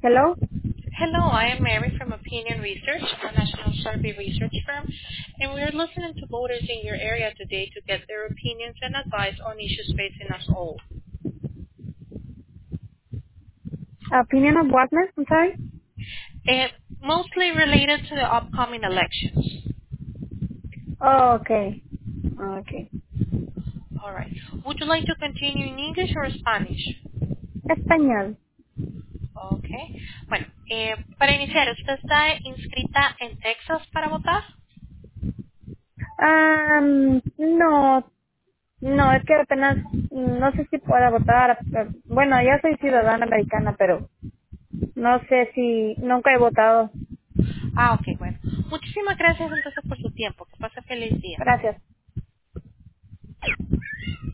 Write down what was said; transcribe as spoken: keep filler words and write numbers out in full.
Hello. Hello, I am Mary from Opinion Research, a national survey research firm, and we are listening to voters in your area today to get their opinions and advice on issues facing us all. Opinion of what, miss? I'm sorry. And mostly related to the upcoming elections. Oh, okay. Okay. All right. Would you like to continue in English or Spanish? Español. Okay. Bueno, eh, para iniciar, ¿usted está inscrita en Texas para votar? Um, no, no, es que apenas, no sé si pueda votar. eh, Bueno, ya soy ciudadana americana, pero no sé si, nunca he votado. Ah, ok, bueno. Muchísimas gracias entonces por su tiempo. Que pase feliz día. Gracias.